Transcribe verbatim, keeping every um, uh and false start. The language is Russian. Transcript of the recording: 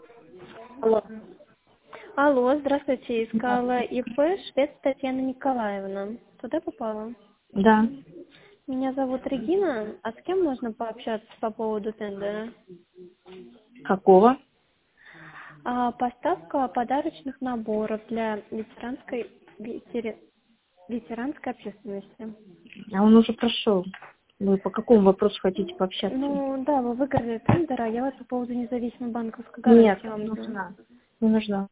Алло. Алло, здравствуйте. Искала Здравствуйте. ИП Швец Татьяна Николаевна. Туда попала? Да. Меня зовут Регина. А с кем можно пообщаться по поводу тендера? Какого? А, поставка подарочных наборов для ветеранской, ветери- ветеранской общественности. А он уже прошел. Вы по какому вопросу хотите пообщаться? Ну да, вы выиграли тендер, а я вот по поводу независимой банковской Нет, гарантии вам не звоню. нужна. Не нужна.